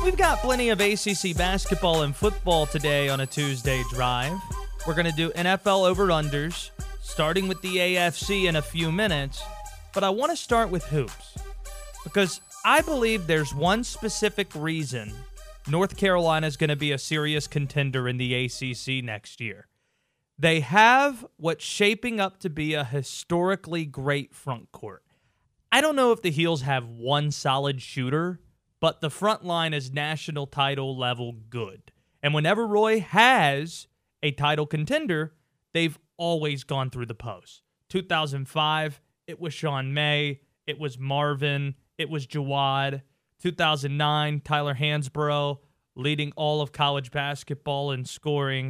We've got plenty of ACC basketball and football today on a Tuesday drive. We're going to do NFL over-unders, starting with the AFC in a few minutes. But I want to start with hoops, because I believe there's one specific reason North Carolina is going to be a serious contender in the ACC next year. They have what's shaping up to be a historically great front court. I don't know if the Heels have one solid shooter, but the front line is national title level good. And whenever Roy has a title contender, they've always gone through the post. 2005, it was Sean May, it was Marvin, it was Jawad. 2009, Tyler Hansbrough leading all of college basketball in scoring.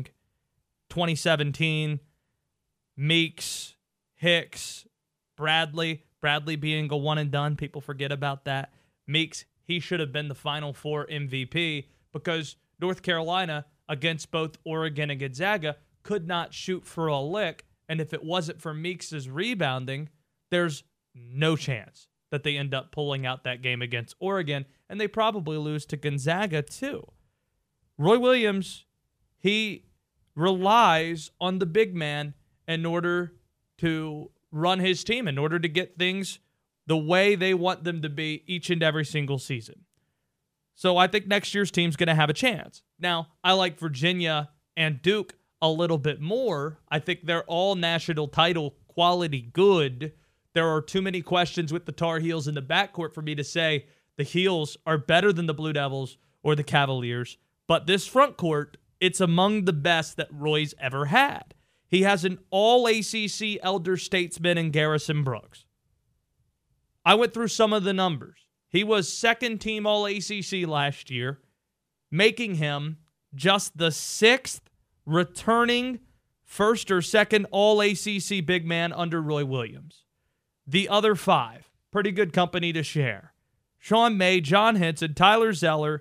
2017, Meeks, Hicks, Bradley being a one and done. People forget about that. Meeks, he should have been the Final Four MVP because North Carolina, against both Oregon and Gonzaga, could not shoot for a lick. And if it wasn't for Meeks' rebounding, there's no chance that they end up pulling out that game against Oregon, and they probably lose to Gonzaga too. Roy Williams, he relies on the big man in order to run his team, in order to get things the way they want them to be each and every single season. So I think next year's team's going to have a chance. Now, I like Virginia and Duke a little bit more. I think they're all national title quality good. There are too many questions with the Tar Heels in the backcourt for me to say the Heels are better than the Blue Devils or the Cavaliers. But this front court, it's among the best that Roy's ever had. He has an all-ACC elder statesman in Garrison Brooks. I went through some of the numbers. He was second-team all-ACC last year, making him just the sixth returning first or second all-ACC big man under Roy Williams. The other five, pretty good company to share. Sean May, John Henson, Tyler Zeller,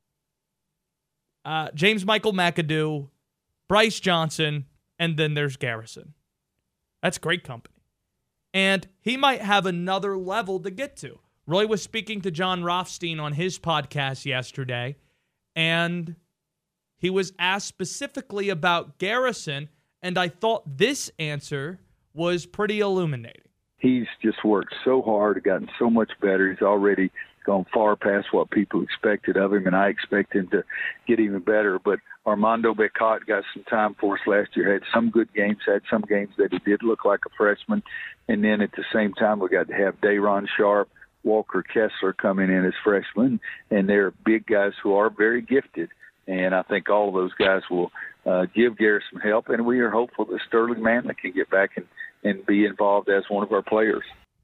James Michael McAdoo, Bryce Johnson, and then there's Garrison. That's great company. And he might have another level to get to. Roy was speaking to John Rothstein on his podcast yesterday, and he was asked specifically about Garrison, and I thought this answer was pretty illuminating. He's just worked so hard, gotten so much better. He's already gone far past what people expected of him, and I expect him to get even better. But Armando Bacot got some time for us last year, had some good games, had some games that he did look like a freshman. And then at the same time, we got to have Day'Ron Sharpe, Walker Kessler coming in as freshmen, and they're big guys who are very gifted. And I think all of those guys will give Garrison help, and we are hopeful that Sterling Manley can get back and be involved as one of our players.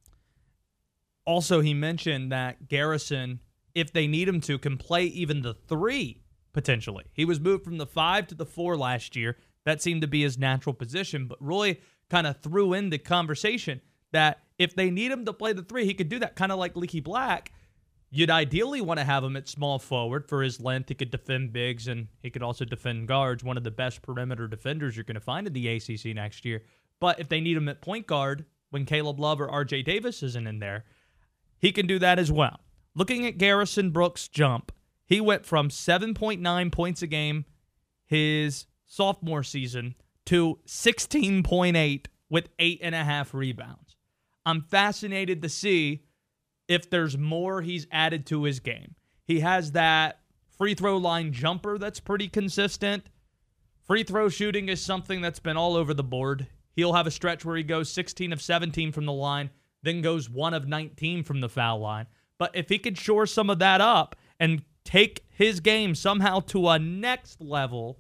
Also, he mentioned that Garrison, if they need him to, can play even the 3, potentially. He was moved from the 5 to the 4 last year. That seemed to be his natural position, but Roy kind of threw in the conversation that if they need him to play the 3, he could do that, kind of like Leaky Black. You'd ideally want to have him at small forward for his length. He could defend bigs, and he could also defend guards, one of the best perimeter defenders you're going to find in the ACC next year. But if they need him at point guard, when Caleb Love or RJ Davis isn't in there, he can do that as well. Looking at Garrison Brooks' jump, he went from 7.9 points a game his sophomore season to 16.8 with 8.5 rebounds. I'm fascinated to see if there's more he's added to his game. He has that free throw line jumper that's pretty consistent. Free throw shooting is something that's been all over the board. He'll have a stretch where he goes 16 of 17 from the line, then goes 1 of 19 from the foul line. But if he could shore some of that up and take his game somehow to a next level,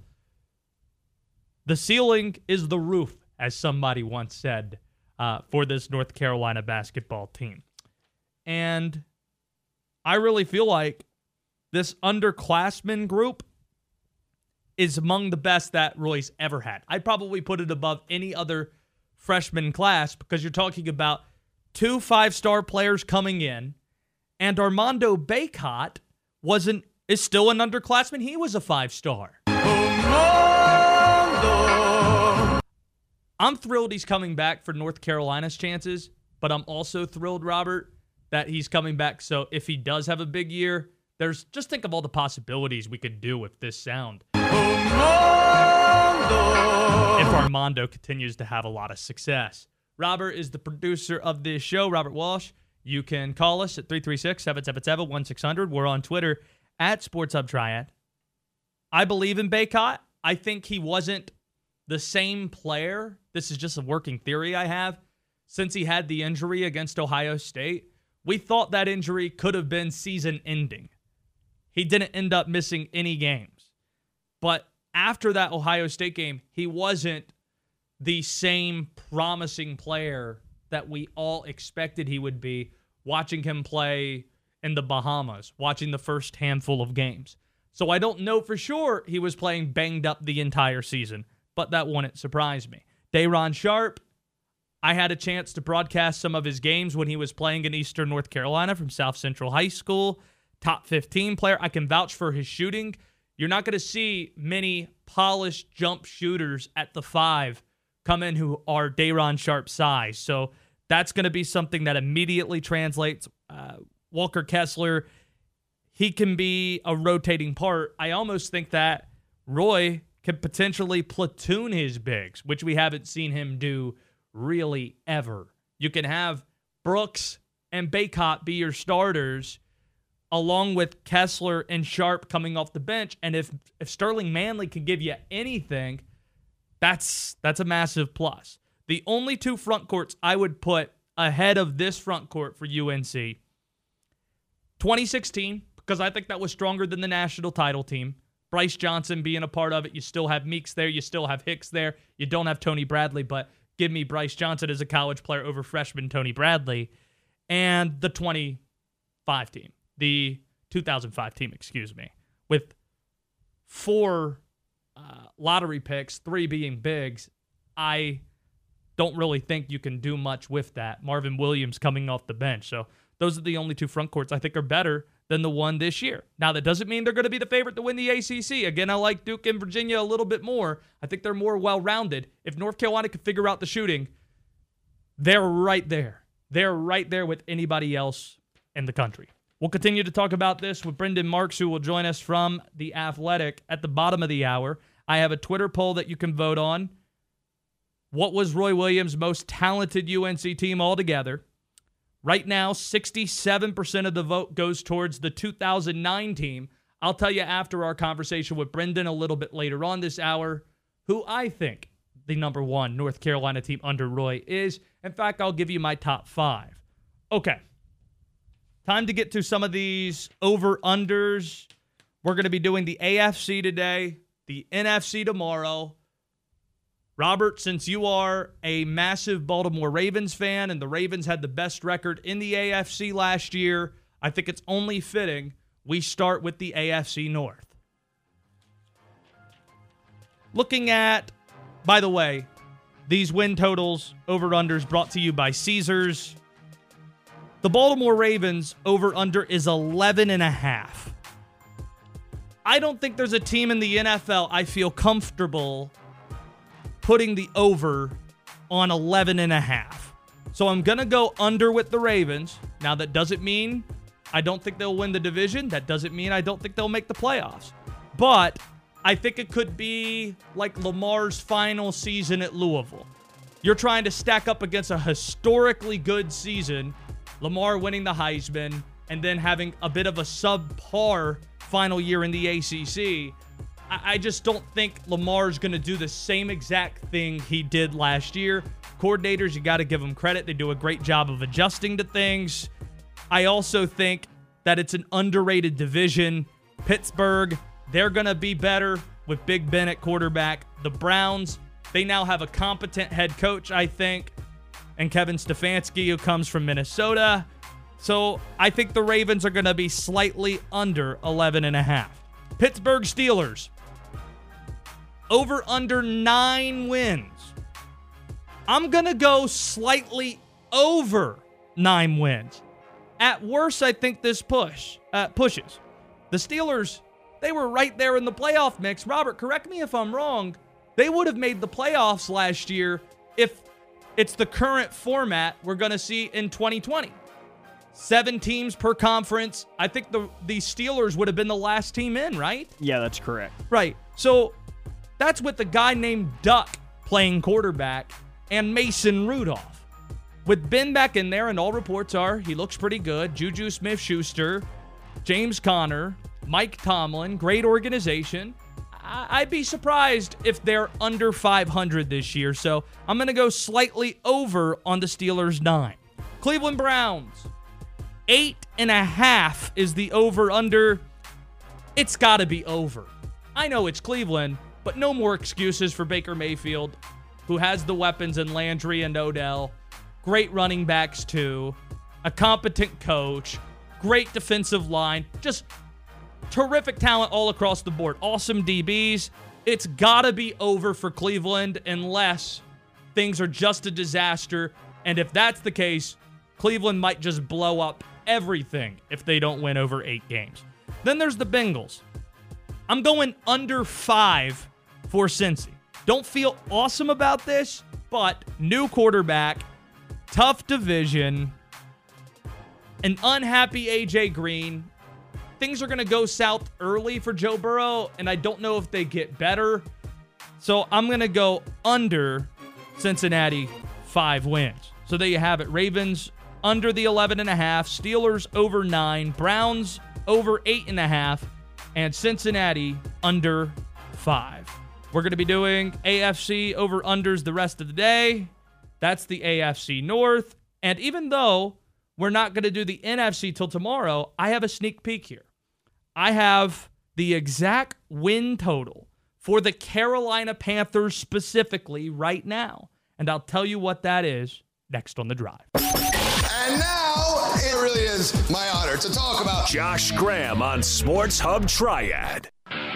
the ceiling is the roof, as somebody once said, for this North Carolina basketball team. And I really feel like this underclassmen group is among the best that Roy's ever had. I'd probably put it above any other freshman class because you're talking about 2 5-star players coming in, and Armando Bacot is still an underclassman. He was a 5-star. I'm thrilled he's coming back for North Carolina's chances, but I'm also thrilled, Robert, that he's coming back. So if he does have a big year, Just think of all the possibilities we could do with this sound. If Armando continues to have a lot of success. Robert is the producer of this show, Robert Walsh. You can call us at 336-777-1600. We're on Twitter at SportsHubTriad. I believe in Bacot. I think he wasn't the same player. This is just a working theory I have. Since he had the injury against Ohio State, we thought that injury could have been season-ending. He didn't end up missing any games. But after that Ohio State game, he wasn't the same promising player that we all expected he would be, watching him play in the Bahamas, watching the first handful of games. So I don't know for sure he was playing banged up the entire season, but that wouldn't surprise me. Day'Ron Sharpe, I had a chance to broadcast some of his games when he was playing in Eastern North Carolina from South Central High School. Top 15 player. I can vouch for his shooting. You're not going to see many polished jump shooters at the 5 come in who are Day'Ron Sharpe's size. So that's going to be something that immediately translates. Walker Kessler, he can be a rotating part. I almost think that Roy could potentially platoon his bigs, which we haven't seen him do really ever. You can have Brooks and Bacot be your starters, along with Kessler and Sharpe coming off the bench. And if Sterling Manley can give you anything, that's a massive plus. The only 2 front courts I would put ahead of this front court for UNC, 2016, because I think that was stronger than the national title team. Bryce Johnson being a part of it. You still have Meeks there. You still have Hicks there. You don't have Tony Bradley, but give me Bryce Johnson as a college player over freshman Tony Bradley. And the 2005 team. The 2005 team, with 4 lottery picks, 3 being bigs. I don't really think you can do much with that. Marvin Williams coming off the bench. So those are the only 2 front courts I think are better than the one this year. Now, that doesn't mean they're going to be the favorite to win the ACC. Again, I like Duke and Virginia a little bit more. I think they're more well-rounded. If North Carolina can figure out the shooting, they're right there. They're right there with anybody else in the country. We'll continue to talk about this with Brendan Marks, who will join us from The Athletic at the bottom of the hour. I have a Twitter poll that you can vote on. What was Roy Williams' most talented UNC team altogether? Right now, 67% of the vote goes towards the 2009 team. I'll tell you after our conversation with Brendan a little bit later on this hour who I think the number 1 North Carolina team under Roy is. In fact, I'll give you my top 5. Okay. Time to get to some of these over-unders. We're going to be doing the AFC today, the NFC tomorrow. Robert, since you are a massive Baltimore Ravens fan and the Ravens had the best record in the AFC last year, I think it's only fitting we start with the AFC North. Looking at, by the way, these win totals, over-unders brought to you by Caesars. The Baltimore Ravens over-under is 11.5. I don't think there's a team in the NFL I feel comfortable putting the over on 11.5. So I'm going to go under with the Ravens. Now, that doesn't mean I don't think they'll win the division. That doesn't mean I don't think they'll make the playoffs. But I think it could be like Lamar's final season at Louisville. You're trying to stack up against a historically good season, Lamar winning the Heisman, and then having a bit of a subpar final year in the ACC. I just don't think Lamar's going to do the same exact thing he did last year. Coordinators, you got to give them credit. They do a great job of adjusting to things. I also think that it's an underrated division. Pittsburgh, they're going to be better with Big Ben at quarterback. The Browns, they now have a competent head coach, I think, and Kevin Stefanski, who comes from Minnesota. So I think the Ravens are going to be slightly under 11.5. Pittsburgh Steelers, over under 9 wins. I'm going to go slightly over 9 wins. At worst, I think this pushes. The Steelers, they were right there in the playoff mix. Robert, correct me if I'm wrong. They would have made the playoffs last year if it's the current format we're going to see in 2020. 7 teams per conference. I think the Steelers would have been the last team in, right? Yeah, that's correct. Right. So that's with a guy named Duck playing quarterback and Mason Rudolph. With Ben back in there, and all reports are he looks pretty good. Juju Smith-Schuster, James Conner, Mike Tomlin, great organization. I'd be surprised if they're under 500 this year, so I'm going to go slightly over on the Steelers' 9. Cleveland Browns, 8.5 is the over-under. It's got to be over. I know it's Cleveland, but no more excuses for Baker Mayfield, who has the weapons in Landry and Odell. Great running backs, too. A competent coach. Great defensive line. Just terrific talent all across the board. Awesome DBs. It's got to be over for Cleveland unless things are just a disaster. And if that's the case, Cleveland might just blow up everything if they don't win over 8 games. Then there's the Bengals. I'm going under 5 for Cincy. Don't feel awesome about this, but new quarterback, tough division, an unhappy A.J. Green. Things are going to go south early for Joe Burrow, and I don't know if they get better. So I'm going to go under Cincinnati 5 wins. So there you have it. Ravens under the 11.5, Steelers over 9, Browns over 8.5, and Cincinnati under 5. We're going to be doing AFC over-unders the rest of the day. That's the AFC North. And even though we're not going to do the NFC till tomorrow, I have a sneak peek here. I have the exact win total for the Carolina Panthers specifically right now. And I'll tell you what that is next on The Drive. And now, it really is my honor to talk about Josh Graham on Sports Hub Triad.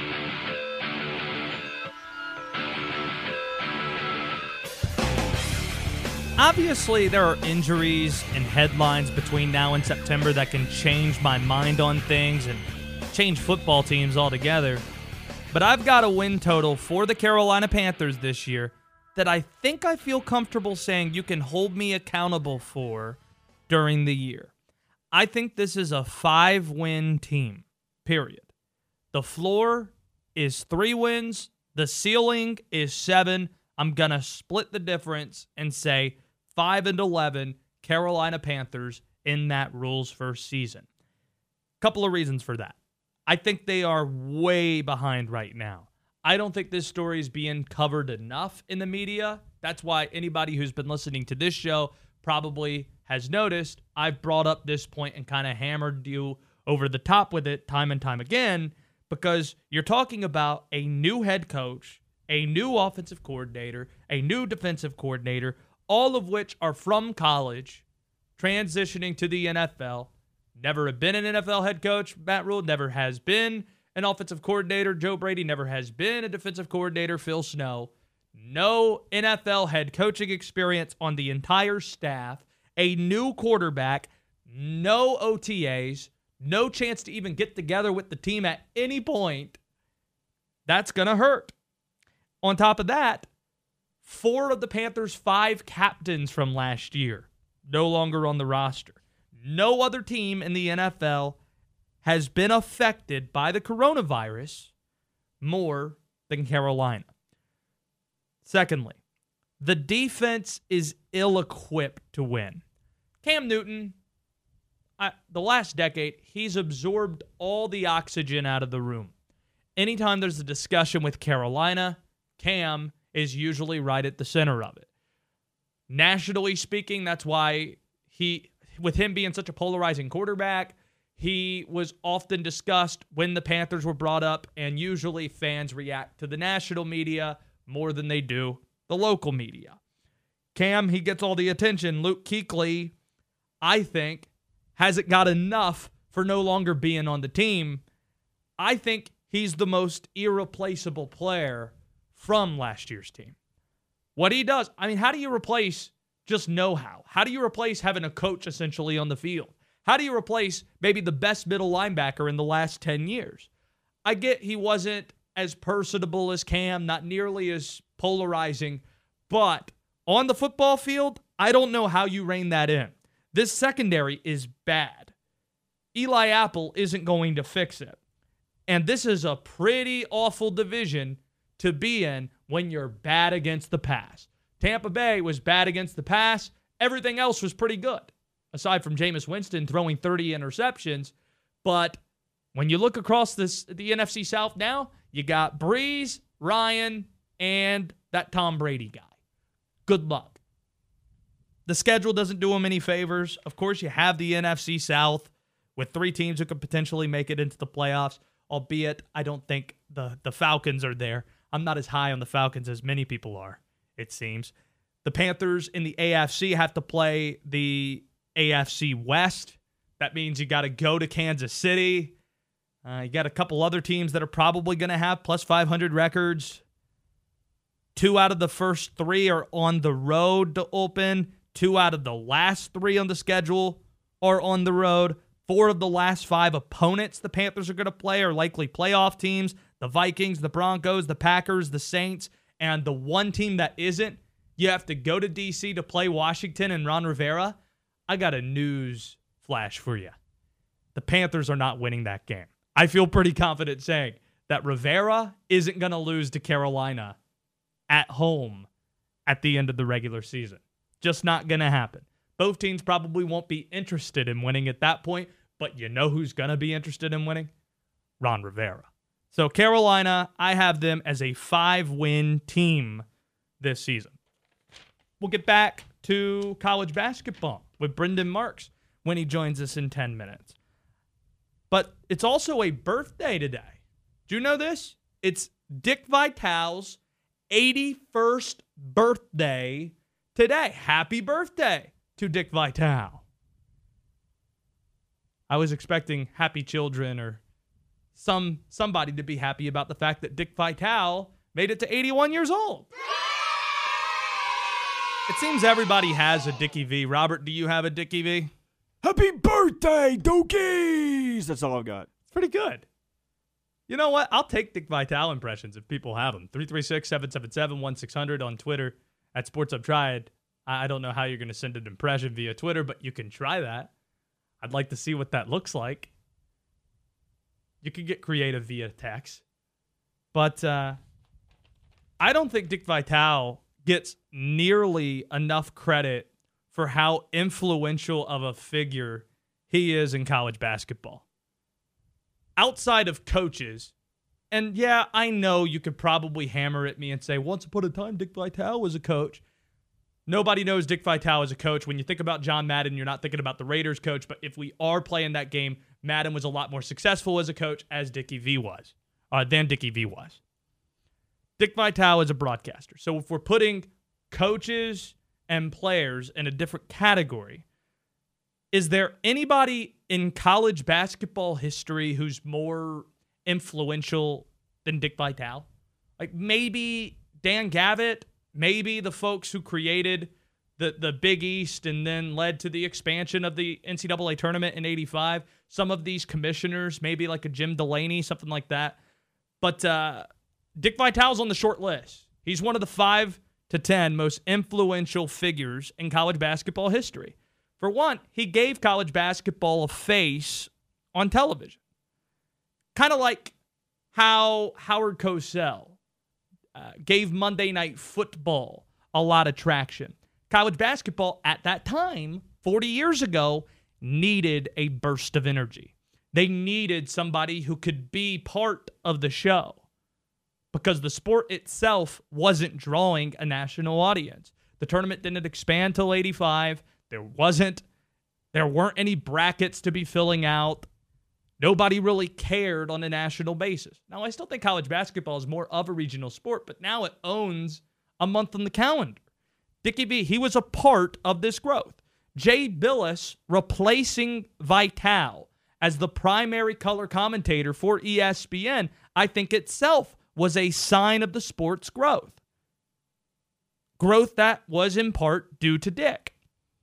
Obviously, there are injuries and headlines between now and September that can change my mind on things and change football teams altogether. But I've got a win total for the Carolina Panthers this year that I think I feel comfortable saying you can hold me accountable for during the year. I think this is a 5-win team, period. The floor is 3 wins. The ceiling is 7. I'm going to split the difference and say 5-11 Carolina Panthers in that rules first season. Couple of reasons for that. I think they are way behind right now. I don't think this story is being covered enough in the media. That's why anybody who's been listening to this show probably has noticed I've brought up this point and kind of hammered you over the top with it time and time again, because you're talking about a new head coach, a new offensive coordinator, a new defensive coordinator, all of which are from college, transitioning to the NFL. Never have been an NFL head coach, Matt Rule. Never has been an offensive coordinator, Joe Brady. Never has been a defensive coordinator, Phil Snow. No NFL head coaching experience on the entire staff. A new quarterback, no OTAs, no chance to even get together with the team at any point. That's going to hurt. On top of that, 4 of the Panthers' 5 captains from last year no longer on the roster. No other team in the NFL has been affected by the coronavirus more than Carolina. Secondly, the defense is ill-equipped to win. Cam Newton, the last decade, he's absorbed all the oxygen out of the room. Anytime there's a discussion with Carolina, Cam is usually right at the center of it. Nationally speaking, that's why with him being such a polarizing quarterback, he was often discussed when the Panthers were brought up, and usually fans react to the national media more than they do the local media. Cam, he gets all the attention. Luke Kuechly, I think, hasn't got enough for no longer being on the team. I think he's the most irreplaceable player from last year's team. What he does, I mean, how do you replace just know-how? How do you replace having a coach essentially on the field? How do you replace maybe the best middle linebacker in the last 10 years? I get he wasn't as personable as Cam, not nearly as polarizing, but on the football field, I don't know how you rein that in. This secondary is bad. Eli Apple isn't going to fix it. And this is a pretty awful division to be in when you're bad against the pass. Tampa Bay was bad against the pass. Everything else was pretty good, aside from Jameis Winston throwing 30 interceptions. But when you look across the NFC South now, you got Breeze, Ryan, and that Tom Brady guy. Good luck. The schedule doesn't do them any favors. Of course, you have the NFC South with 3 teams who could potentially make it into the playoffs, albeit I don't think the Falcons are there. I'm not as high on the Falcons as many people are, it seems. The Panthers in the AFC have to play the AFC West. That means you got to go to Kansas City. You got a couple other teams that are probably going to have plus 500 records. 2 out of the first 3 are on the road to open. 2 out of the last 3 on the schedule are on the road. 4 of the last 5 opponents the Panthers are going to play are likely playoff teams. The Vikings, the Broncos, the Packers, the Saints, and the one team that isn't, you have to go to D.C. to play Washington and Ron Rivera. I got a news flash for you. The Panthers are not winning that game. I feel pretty confident saying that Rivera isn't going to lose to Carolina at home at the end of the regular season. Just not going to happen. Both teams probably won't be interested in winning at that point, but you know who's going to be interested in winning? Ron Rivera. So Carolina, I have them as a 5-win team this season. We'll get back to college basketball with Brendan Marks when he joins us in 10 minutes. But it's also a birthday today. Do you know this? It's Dick Vitale's 81st birthday today. Happy birthday to Dick Vitale. I was expecting happy children or somebody to be happy about the fact that Dick Vitale made it to 81 years old. It seems everybody has a Dickie V. Robert, do you have a Dickie V? Happy birthday, Dokies! That's all I've got. It's pretty good. You know what? I'll take Dick Vitale impressions if people have them. 336-777-1600 on Twitter at SportsHubTriad. I don't know how you're going to send an impression via Twitter, but you can try that. I'd like to see what that looks like. You can get creative via text. But I don't think Dick Vitale gets nearly enough credit for how influential of a figure he is in college basketball. Outside of coaches, and yeah, I know you could probably hammer at me and say, once upon a time, Dick Vitale was a coach. Nobody knows Dick Vitale as a coach. When you think about John Madden, you're not thinking about the Raiders coach, but if we are playing that game, Madden was a lot more successful as a coach as Dickie V was, than Dickie V was. Dick Vitale is a broadcaster. So if we're putting coaches and players in a different category, is there anybody in college basketball history who's more influential than Dick Vitale? Like maybe Dan Gavitt, maybe the folks who created the Big East and then led to the expansion of the NCAA tournament in 85. Some of these commissioners, maybe like a Jim Delaney, something like that. But Dick Vitale's on the short list. He's one of the 5 to 10 most influential figures in college basketball history. For one, he gave college basketball a face on television. Kind of like how Howard Cosell gave Monday Night Football a lot of traction. College basketball at that time, 40 years ago, needed a burst of energy. They needed somebody who could be part of the show because the sport itself wasn't drawing a national audience. The tournament didn't expand till 85. There weren't any brackets to be filling out. Nobody really cared on a national basis. Now, I still think college basketball is more of a regional sport, but now it owns a month on the calendar. Dickie V, he was a part of this growth. Jay Bilas replacing Vitale as the primary color commentator for ESPN, I think itself was a sign of the sport's growth. Growth that was in part due to Dick.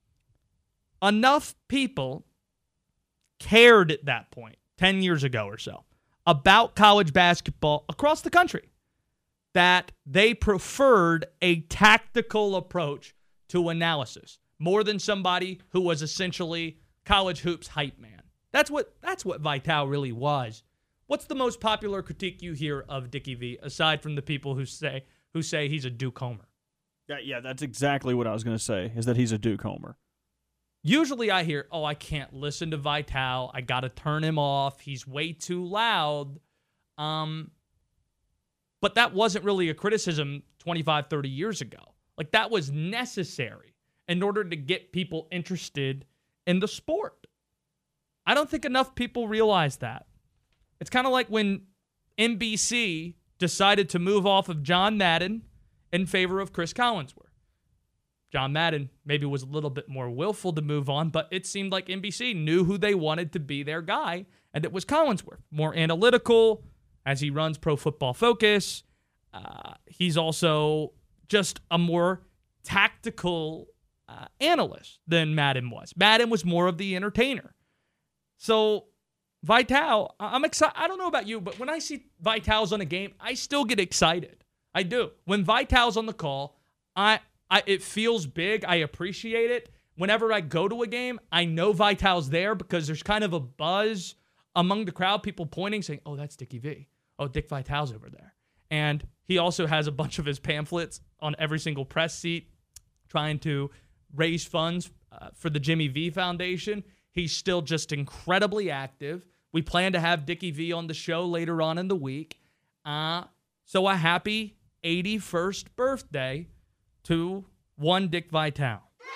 Enough people cared at that point, 10 years ago or so, about college basketball across the country that they preferred a tactical approach to analysis. more than somebody who was essentially college hoops hype man. That's what Vitale really was. What's the most popular critique you hear of Dickie V, aside from the people who say he's a Duke homer? Yeah, that's exactly what I was going to say, is that he's a Duke homer. Usually I hear, I can't listen to Vitale. I got to turn him off. He's way too loud. But that wasn't really a criticism 25, 30 years ago. Like, that was necessary in order to get people interested in the sport. I don't think enough people realize that. It's kind of like when NBC decided to move off of John Madden in favor of Chris Collinsworth. John Madden maybe was a little bit more willful to move on, but it seemed like NBC knew who they wanted to be their guy, and it was Collinsworth. More analytical, as he runs Pro Football Focus. He's also just a more tactical analyst than Madden was. Madden was more of the entertainer. So Vitale, I'm excited. I don't know about you, but when I see Vitale's on a game, I still get excited. I do. When Vitale's on the call, it feels big. I appreciate it. Whenever I go to a game, I know Vitale's there because there's kind of a buzz among the crowd, people pointing, saying, oh, that's Dickie V. Oh, Dick Vitale's over there. And he also has a bunch of his pamphlets on every single press seat trying to raise funds for the Jimmy V Foundation. He's still just incredibly active. We plan to have Dickie V on the show later on in the week. So a happy 81st birthday to one Dick Vitale.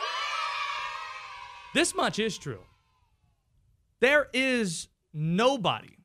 This much is true. There is nobody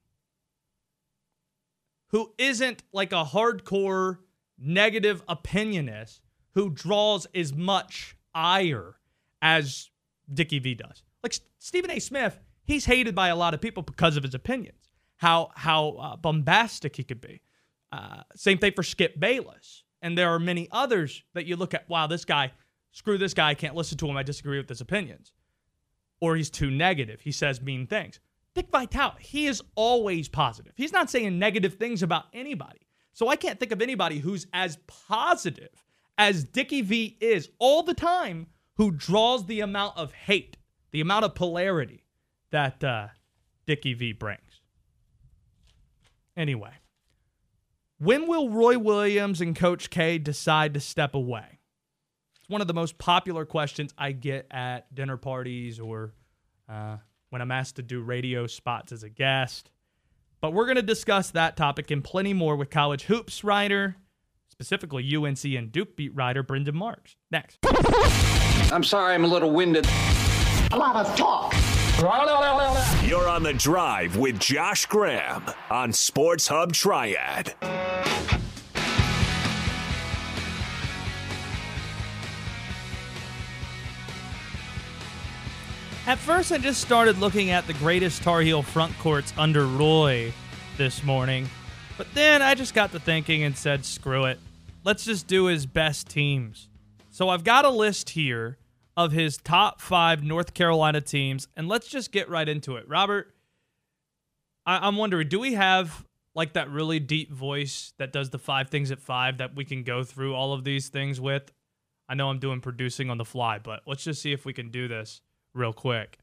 who isn't like a hardcore negative opinionist who draws as much ire as Dickie V does. Like Stephen A. Smith, he's hated by a lot of people because of his opinions, how bombastic he could be. Same thing for Skip Bayless. And there are many others that you look at, wow, this guy, screw this guy, I can't listen to him, I disagree with his opinions. Or he's too negative, he says mean things. Dick Vitale, he is always positive. He's not saying negative things about anybody. So I can't think of anybody who's as positive as Dickie V is all the time, who draws the amount of hate, the amount of polarity that Dickie V brings. Anyway, when will Roy Williams and Coach K decide to step away? It's one of the most popular questions I get at dinner parties or when I'm asked to do radio spots as a guest. But we're going to discuss that topic and plenty more with college hoops writer, specifically UNC and Duke beat writer Brendan Marks. Next. I'm sorry I'm a little winded. A lot of talk. You're on The Drive with Josh Graham on Sports Hub Triad. At first, I just started looking at the greatest Tar Heel front courts under Roy this morning. But then I just got to thinking and said, screw it. Let's just do his best teams. So I've got a list here of his top 5 North Carolina teams, and let's just get right into it. Robert, I'm wondering, do we have like that really deep voice that does the 5 things at 5 that we can go through all of these things with? I know I'm doing producing on the fly, but let's just see if we can do this real quick.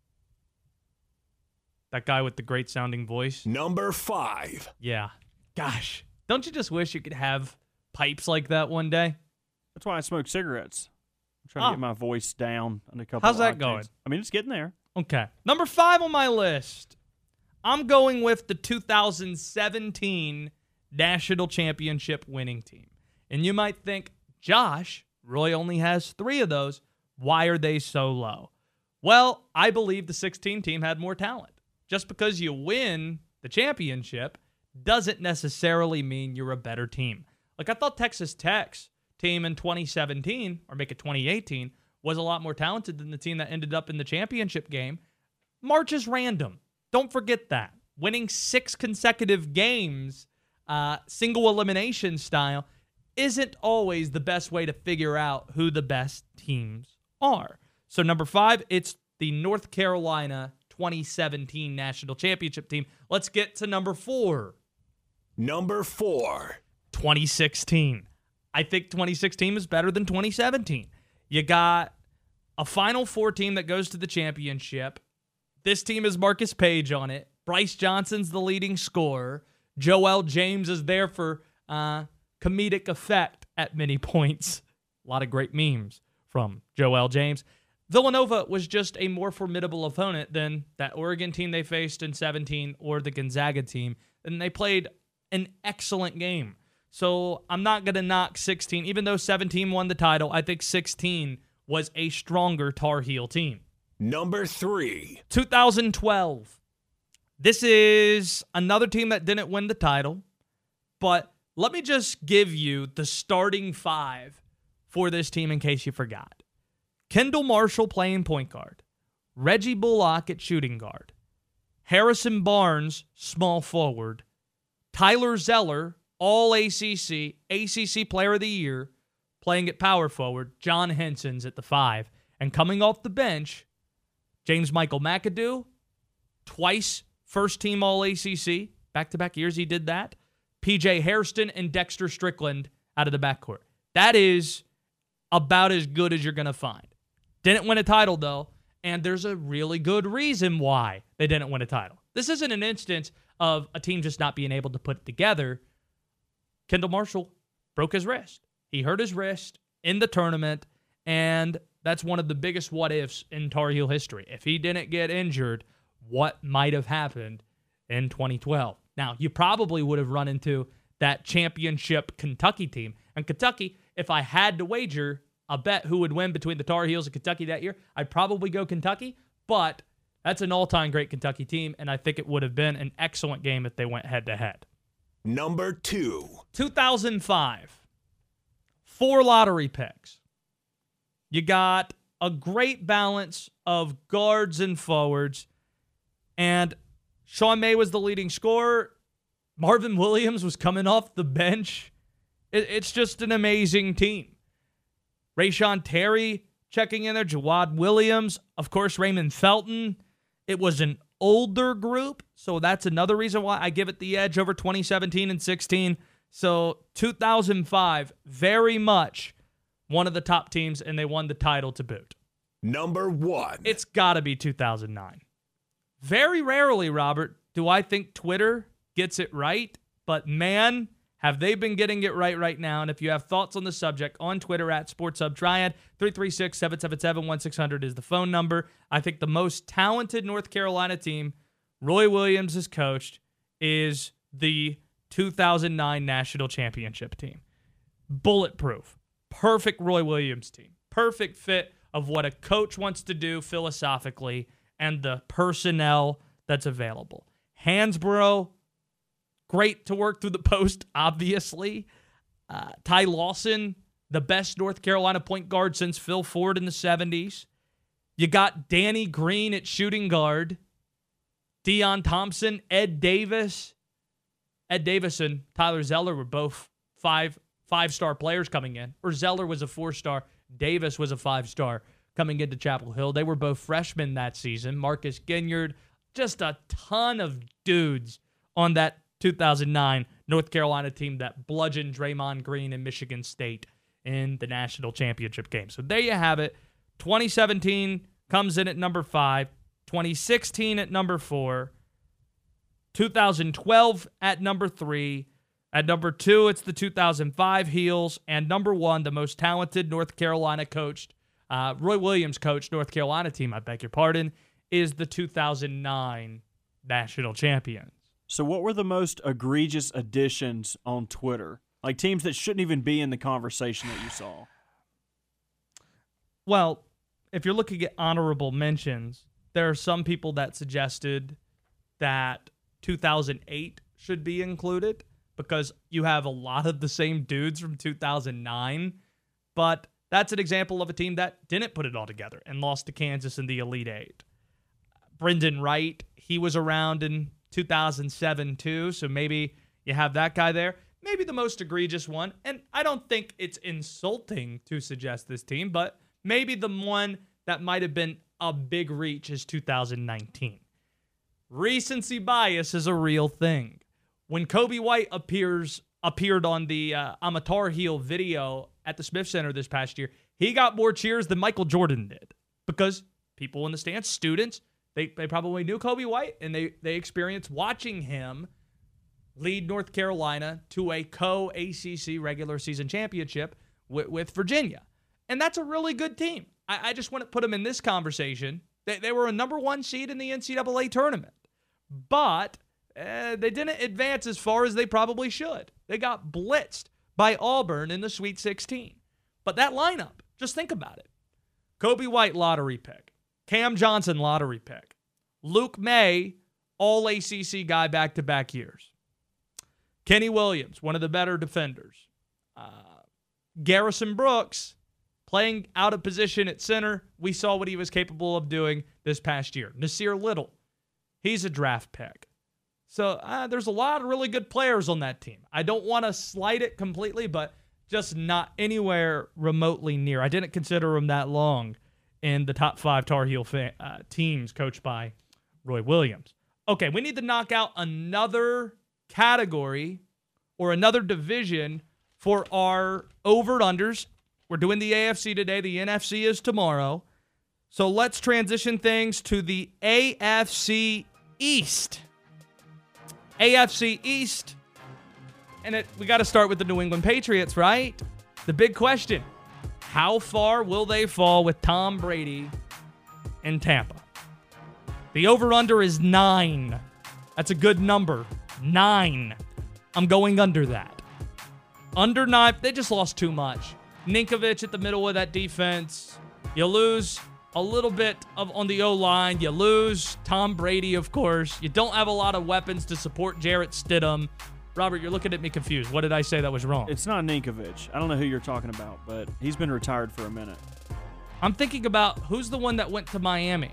That guy with the great sounding voice. Number 5. Yeah. Gosh, don't you just wish you could have pipes like that one day? That's why I smoke cigarettes. I'm trying to get my voice down on a couple How's of that octaves. going? I mean, it's getting there. Okay. Number 5 on my list. I'm going with the 2017 National Championship winning team. And you might think, Josh, Roy only has 3 of those. Why are they so low? Well, I believe the 16 team had more talent. Just because you win the championship doesn't necessarily mean you're a better team. Like, I thought Texas Tech's team in 2017, or make it 2018, was a lot more talented than the team that ended up in the championship game. March is random. Don't forget that. Winning 6 consecutive games, single elimination style, isn't always the best way to figure out who the best teams are. So number 5, it's the North Carolina 2017 National Championship team. Let's get to number 4. Number 4. 2016. I think 2016 is better than 2017. You got a Final Four team that goes to the championship. This team has Marcus Page on it. Bryce Johnson's the leading scorer. Joel James is there for comedic effect at many points. A lot of great memes from Joel James. Villanova was just a more formidable opponent than that Oregon team they faced in 2017 or the Gonzaga team, and they played an excellent game. So I'm not going to knock 2016. Even though 2017 won the title, I think 2016 was a stronger Tar Heel team. Number 3. 2012. This is another team that didn't win the title, but let me just give you the starting 5 for this team in case you forgot. Kendall Marshall playing point guard. Reggie Bullock at shooting guard. Harrison Barnes, small forward. Tyler Zeller, all ACC Player of the Year, playing at power forward. John Henson's at the 5. And coming off the bench, James Michael McAdoo, twice first-team All-ACC. Back-to-back years he did that. P.J. Hairston and Dexter Strickland out of the backcourt. That is about as good as you're going to find. Didn't win a title, though, and there's a really good reason why they didn't win a title. This isn't an instance of a team just not being able to put it together. Kendall Marshall broke his wrist. He hurt his wrist in the tournament, and that's one of the biggest what-ifs in Tar Heel history. If he didn't get injured, what might have happened in 2012? Now, you probably would have run into that championship Kentucky team. And Kentucky, if I had to wager a bet who would win between the Tar Heels and Kentucky that year, I'd probably go Kentucky, but that's an all-time great Kentucky team, and I think it would have been an excellent game if they went head-to-head. Number 2. 2005. 4 lottery picks. You got a great balance of guards and forwards, and Sean May was the leading scorer. Marvin Williams was coming off the bench. It's just an amazing team. Rayshawn Terry checking in there. Jawad Williams. Of course, Raymond Felton. It was an older group, so that's another reason why I give it the edge over 2017 and 16. So 2005, very much one of the top teams, and they won the title to boot. Number 1. It's got to be 2009. Very rarely, Robert, do I think Twitter gets it right, but man, have they been getting it right now. And if you have thoughts on the subject, on Twitter at SportsHubTriad, 336-777-1600 is the phone number. I think the most talented North Carolina team Roy Williams has coached is the 2009 National Championship team. Bulletproof. Perfect Roy Williams team. Perfect fit of what a coach wants to do philosophically and the personnel that's available. Hansborough, great to work through the post, obviously. Ty Lawson, the best North Carolina point guard since Phil Ford in the 70s. You got Danny Green at shooting guard. Deion Thompson, Ed Davis. Ed Davis and Tyler Zeller were both five-star players coming in. Or Zeller was a 4-star. Davis was a 5-star coming into Chapel Hill. They were both freshmen that season. Marcus Ginyard, just a ton of dudes on that 2009 North Carolina team that bludgeoned Draymond Green and Michigan State in the national championship game. So there you have it. 2017 comes in at number 5. 2016 at number 4. 2012 at number 3. At number 2, it's the 2005 Heels. And number 1, the most talented North Carolina coached, Roy Williams coached North Carolina team, I beg your pardon, is the 2009 national champions. So what were the most egregious additions on Twitter? Like teams that shouldn't even be in the conversation that you saw? Well, if you're looking at honorable mentions, there are some people that suggested that 2008 should be included because you have a lot of the same dudes from 2009, but that's an example of a team that didn't put it all together and lost to Kansas in the Elite Eight. Brendan Wright, he was around in 2007 too, so maybe you have that guy there. Maybe the most egregious one, and I don't think it's insulting to suggest this team, but maybe the one that might have been a big reach is 2019. Recency bias is a real thing. When Kobe White appeared on the I'm a Tar Heel video at the Smith Center this past year, he got more cheers than Michael Jordan did. because people in the stands, students, they probably knew Kobe White, and they experienced watching him lead North Carolina to a co-ACC regular season championship with Virginia. And that's a really good team. I just want to put them in this conversation. They were a number 1 seed in the NCAA tournament, but they didn't advance as far as they probably should. They got blitzed by Auburn in the Sweet 16. But that lineup, just think about it. Kobe White, lottery pick. Cam Johnson, lottery pick. Luke May, all ACC guy back-to-back years. Kenny Williams, one of the better defenders. Garrison Brooks, playing out of position at center. We saw what he was capable of doing this past year. Nasir Little, he's a draft pick. So there's a lot of really good players on that team. I don't want to slight it completely, but just not anywhere remotely near. I didn't consider them that long in the top 5 Tar Heel teams coached by Roy Williams. Okay, we need to knock out another category or another division for our over-unders. We're doing the AFC today. The NFC is tomorrow. So let's transition things to the AFC East. AFC East. And we got to start with the New England Patriots, right? The big question, how far will they fall with Tom Brady in Tampa? The over-under is 9. That's a good number. 9. I'm going under that. Under 9. They just lost too much. Ninkovich at the middle of that defense. You lose a little bit on the O-line. You lose Tom Brady, of course. You don't have a lot of weapons to support Jarrett Stidham. Robert, you're looking at me confused. What did I say that was wrong? It's not Ninkovich. I don't know who you're talking about, but he's been retired for a minute. I'm thinking about who's the one that went to Miami.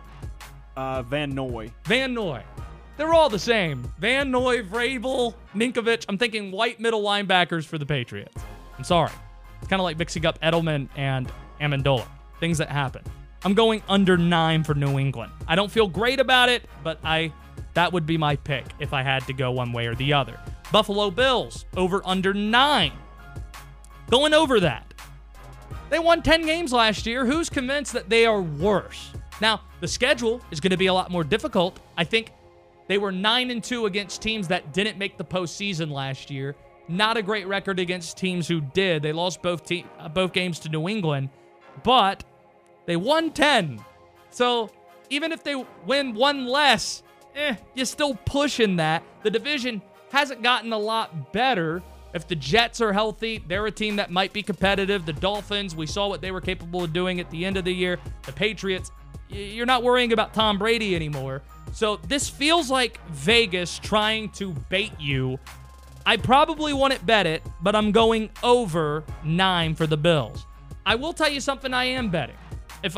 Van Noy. Van Noy. They're all the same. Van Noy, Vrabel, Ninkovich. I'm thinking white middle linebackers for the Patriots. I'm sorry. It's kind of like mixing up Edelman and Amendola. Things that happen. I'm going under 9 for New England. I don't feel great about it, but that would be my pick if I had to go one way or the other. Buffalo Bills, over under 9. Going over that. They won 10 games last year. Who's convinced that they are worse? Now, the schedule is going to be a lot more difficult. I think they were 9-2 against teams that didn't make the postseason last year. Not a great record against teams who did. They lost both games to New England, but they won 10. So even if they win one less, you're still pushing that. The division hasn't gotten a lot better. If the Jets are healthy, they're a team that might be competitive. The Dolphins, we saw what they were capable of doing at the end of the year. The Patriots, you're not worrying about Tom Brady anymore. So this feels like Vegas trying to bait you. I probably wouldn't bet it, but I'm going over 9 for the Bills. I will tell you something I am betting. If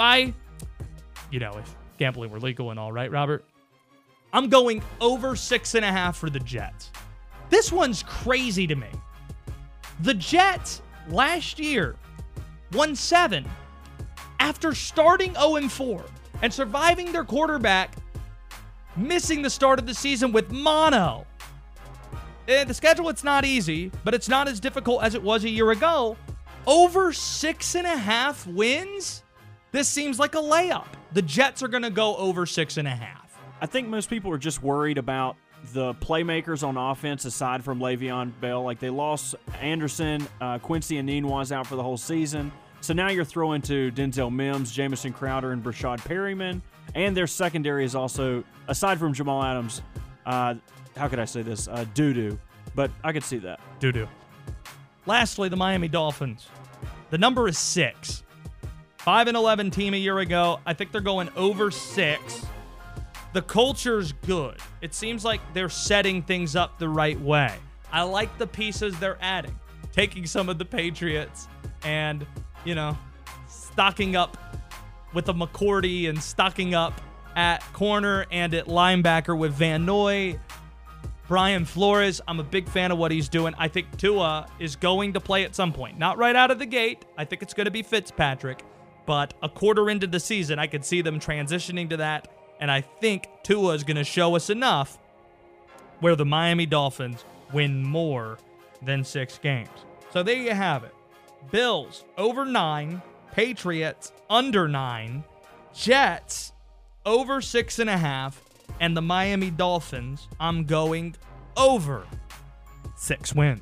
gambling were legal and all, right, Robert? I'm going over 6.5 for the Jets. This one's crazy to me. The Jets last year won 7 after starting 0-4 and surviving their quarterback missing the start of the season with mono. The schedule, it's not easy, but it's not as difficult as it was a year ago. Over 6.5 wins? This seems like a layup. The Jets are going to go over 6.5. I think most people are just worried about the playmakers on offense aside from Le'Veon Bell. Like, they lost Anderson, Quincy and Neenwa's out for the whole season. So now you're throwing to Denzel Mims, Jamison Crowder, and Brashad Perryman. And their secondary is also, aside from Jamal Adams, how could I say this? Doo-doo. But I could see that. Doo-doo. Lastly, the Miami Dolphins. The number is 6. 5-11 team a year ago. I think they're going over 6. The culture's good. It seems like they're setting things up the right way. I like the pieces they're adding. Taking some of the Patriots and, stocking up with a McCourty and stocking up at corner and at linebacker with Van Noy. Brian Flores, I'm a big fan of what he's doing. I think Tua is going to play at some point. Not right out of the gate. I think it's going to be Fitzpatrick. But a quarter into the season, I could see them transitioning to that. And I think Tua is going to show us enough where the Miami Dolphins win more than 6 games. So there you have it. Bills over 9. Patriots under 9. Jets over 6.5, and the Miami Dolphins, I'm going over 6 wins.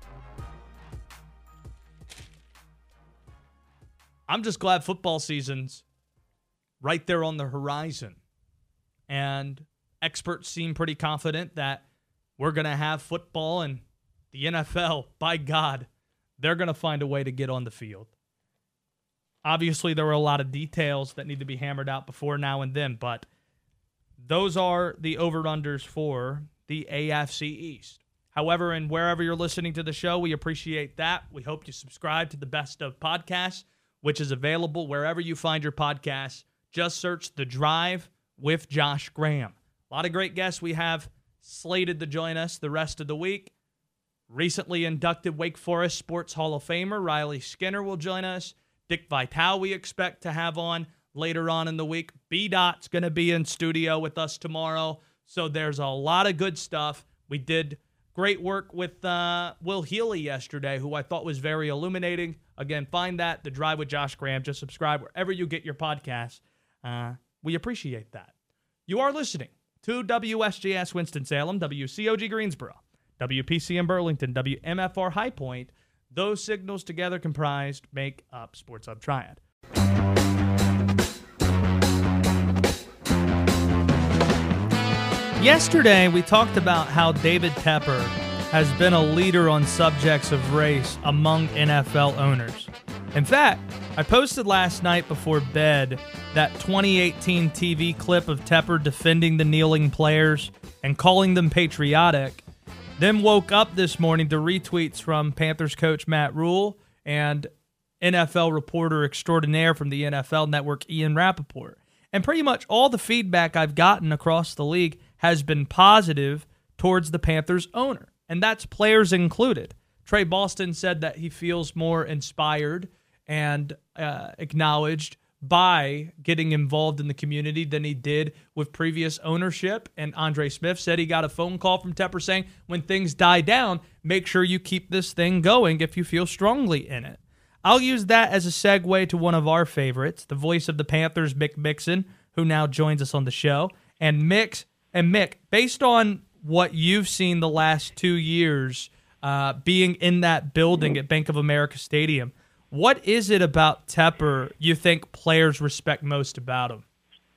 I'm just glad football season's right there on the horizon. And experts seem pretty confident that we're going to have football, and the NFL, by God, they're going to find a way to get on the field. Obviously, there were a lot of details that need to be hammered out before now and then, but those are the over-unders for the AFC East. However, and wherever you're listening to the show, we appreciate that. We hope you subscribe to the Best of Podcasts, which is available wherever you find your podcasts. Just search The Drive with Josh Graham. A lot of great guests we have slated to join us the rest of the week. Recently inducted Wake Forest Sports Hall of Famer Riley Skinner will join us. Dick Vitale we expect to have on later on in the week. B-Dot's going to be in studio with us tomorrow. So there's a lot of good stuff. We did great work with Will Healy yesterday, who I thought was very illuminating. Again, find that, The Drive with Josh Graham. Just subscribe wherever you get your podcasts. We appreciate that. You are listening to WSJS Winston-Salem, WCOG Greensboro, WPCM Burlington, WMFR High Point. Those signals together comprised make up Sports Hub Triad. Yesterday, we talked about how David Tepper has been a leader on subjects of race among NFL owners. In fact, I posted last night before bed that 2018 TV clip of Tepper defending the kneeling players and calling them patriotic, then woke up this morning to retweets from Panthers coach Matt Rule and NFL reporter extraordinaire from the NFL Network, Ian Rappaport. And pretty much all the feedback I've gotten across the league has been positive towards the Panthers owner, and that's players included. Trey Boston said that he feels more inspired and acknowledged by getting involved in the community than he did with previous ownership. And Andre Smith said he got a phone call from Tepper saying, when things die down, make sure you keep this thing going if you feel strongly in it. I'll use that as a segue to one of our favorites, the voice of the Panthers, Mick Mixon, who now joins us on the show. And Mick, based on what you've seen the last 2 years being in that building at Bank of America Stadium, what is it about Tepper you think players respect most about him?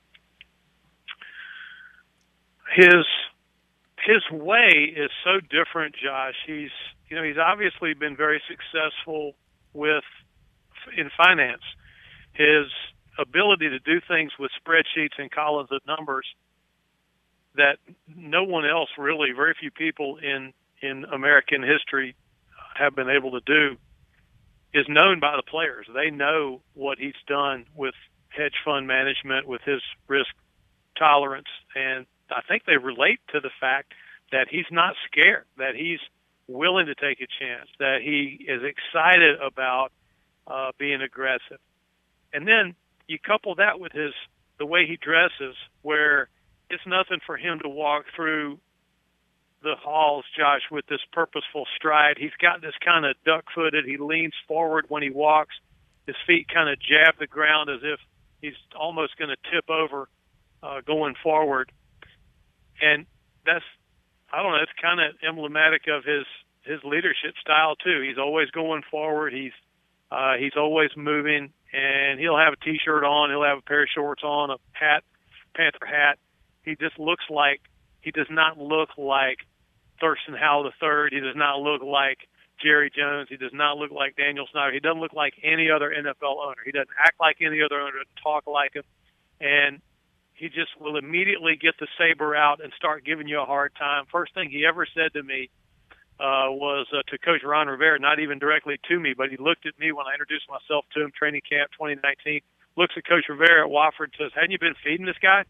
His way is so different, Josh. He's obviously been very successful in finance. His ability to do things with spreadsheets and columns of numbers that no one else really, very few people in American history have been able to do, is known by the players. They know what he's done with hedge fund management, with his risk tolerance, and I think they relate to the fact that he's not scared, that he's willing to take a chance, that he is excited about being aggressive. And then you couple that with the way he dresses, where it's nothing for him to walk through the halls, Josh, with this purposeful stride. He's got this kind of duck-footed. He leans forward when he walks. His feet kind of jab the ground as if he's almost going to tip over going forward. And it's kind of emblematic of his leadership style too. He's always going forward. He's always moving, and he'll have a T-shirt on. He'll have a pair of shorts on, a hat, Panther hat. He does not look like Thurston Howell III. He does not look like Jerry Jones. He does not look like Daniel Snyder. He doesn't look like any other NFL owner. He doesn't act like any other owner, doesn't talk like him. And he just will immediately get the saber out and start giving you a hard time. First thing he ever said to me was to Coach Ron Rivera, not even directly to me, but he looked at me when I introduced myself to him, training camp 2019, looks at Coach Rivera at Wofford and says, "Hadn't you been feeding this guy?"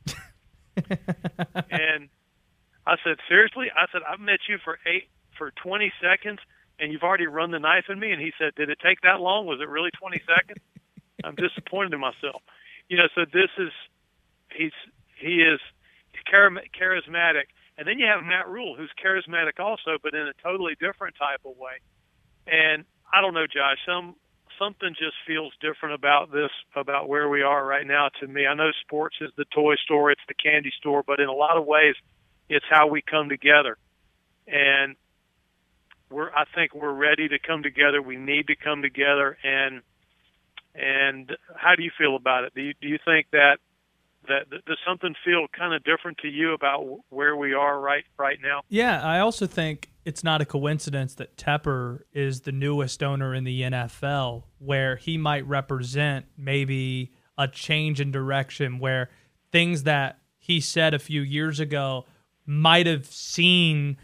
And I said, "Seriously?" I said, "I've met you for 20 seconds, and you've already run the knife in me." And he said, "Did it take that long? Was it really 20 seconds?" I'm disappointed in myself. So he is charismatic. And then you have Matt Rule, who's charismatic also, but in a totally different type of way. And I don't know, Josh, something just feels different about this, about where we are right now to me. I know sports is the toy store, it's the candy store, but in a lot of ways, it's how we come together. And I think we're ready to come together. We need to come together. And how do you feel about it? Do you think that does something feel kind of different to you about where we are right now? Yeah, I also think it's not a coincidence that Tepper is the newest owner in the NFL, where he might represent maybe a change in direction, where things that he said a few years ago might have seemed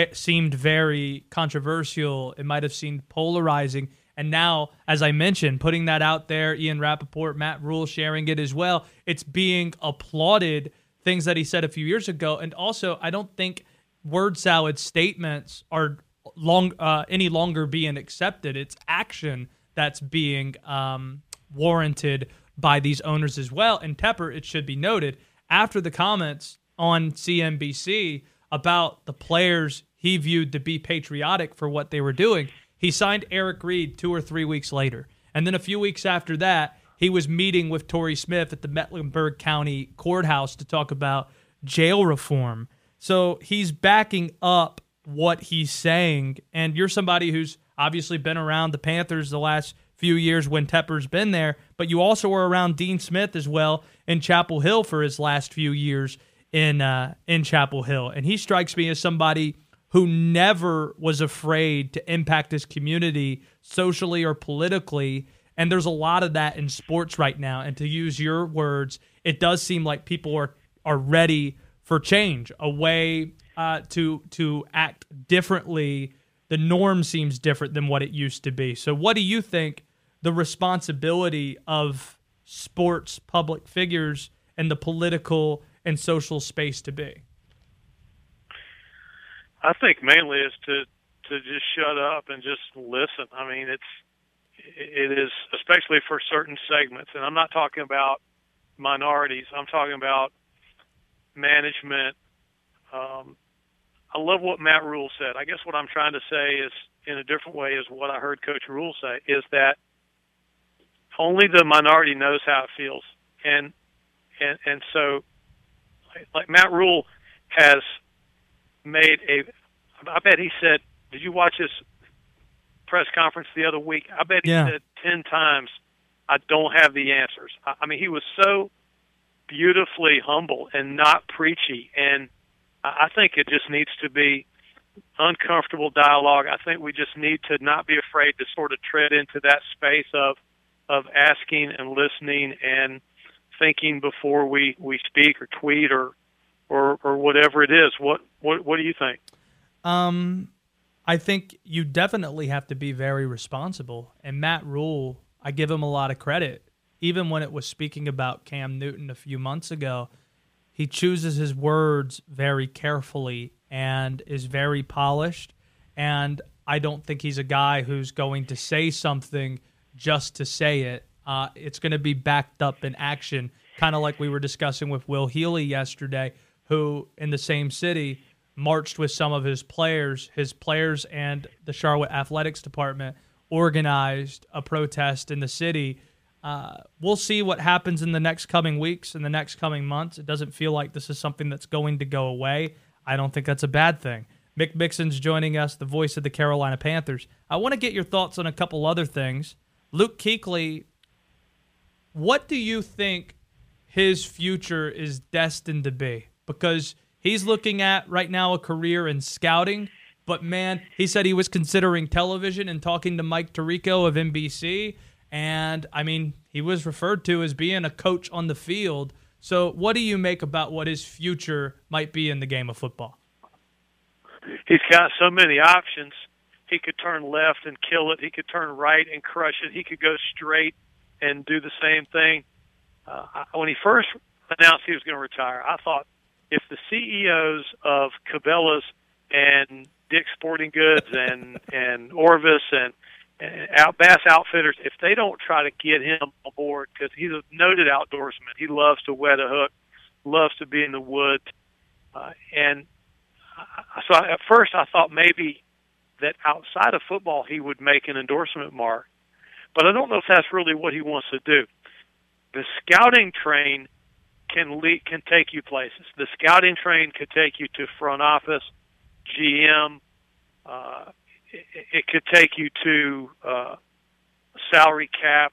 very controversial. It might have seemed polarizing. And now, as I mentioned, putting that out there, Ian Rappaport, Matt Rule sharing it as well, it's being applauded, things that he said a few years ago. And also, I don't think word salad statements are any longer being accepted. It's action that's being warranted by these owners as well. And Tepper, it should be noted, after the comments on CNBC about the players he viewed to be patriotic for what they were doing, he signed Eric Reed 2 or 3 weeks later. And then a few weeks after that, he was meeting with Torrey Smith at the Mecklenburg County Courthouse to talk about jail reform. So he's backing up what he's saying. And you're somebody who's obviously been around the Panthers the last few years when Tepper's been there, but you also were around Dean Smith as well in Chapel Hill for his last few years in Chapel Hill. And he strikes me as somebody who never was afraid to impact his community socially or politically. And there's a lot of that in sports right now. And to use your words, it does seem like people are ready for change, a way to act differently. The norm seems different than what it used to be. So what do you think the responsibility of sports public figures and the political and social space to be? I think mainly is to just shut up and just listen. I mean, it is, especially for certain segments, and I'm not talking about minorities. I'm talking about management. I love what Matt Rule said. I guess what I'm trying to say is, in a different way, is what I heard Coach Rule say, is that only the minority knows how it feels. And so, like Matt Rule has made I bet he said, did you watch his press conference the other week? I bet he said 10 times, I don't have the answers. I mean, he was so beautifully humble and not preachy. And I think it just needs to be uncomfortable dialogue. I think we just need to not be afraid to sort of tread into that space of asking and listening and thinking before we speak or tweet or whatever it is. What do you think? I think you definitely have to be very responsible. And Matt Rule, I give him a lot of credit. Even when it was speaking about Cam Newton a few months ago, he chooses his words very carefully and is very polished. And I don't think he's a guy who's going to say something just to say it. It's going to be backed up in action, kind of like we were discussing with Will Healy yesterday, who in the same city marched with some of his players and the Charlotte Athletics Department organized a protest in the city. We'll see what happens in the next coming weeks and the next coming months. It doesn't feel like this is something that's going to go away. I don't think that's a bad thing. Mick Mixon's joining us, the voice of the Carolina Panthers. I want to get your thoughts on a couple other things. Luke Kuechly, what do you think his future is destined to be? Because he's looking at right now a career in scouting, but man, he said he was considering television and talking to Mike Tirico of NBC. And I mean, he was referred to as being a coach on the field. So what do you make about what his future might be in the game of football? He's got so many options. He could turn left and kill it. He could turn right and crush it. He could go straight and do the same thing. When he first announced he was going to retire, I thought, if the CEOs of Cabela's and Dick's Sporting Goods and Orvis and Bass Outfitters, if they don't try to get him on board, because he's a noted outdoorsman, he loves to wet a hook, loves to be in the woods, and so at first I thought maybe that outside of football he would make an endorsement mark, but I don't know if that's really what he wants to do. The scouting train can take you places. The scouting train could take you to front office, GM. It could take you to salary cap,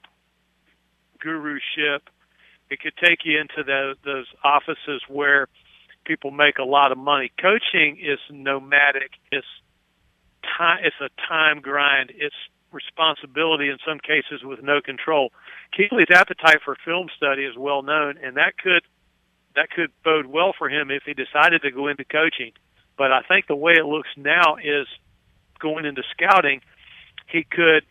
guruship. It could take you into those offices where people make a lot of money. Coaching is nomadic. It's a time grind. It's responsibility in some cases with no control. Keeley's appetite for film study is well known, and that could bode well for him if he decided to go into coaching. But I think the way it looks now is going into scouting, he could,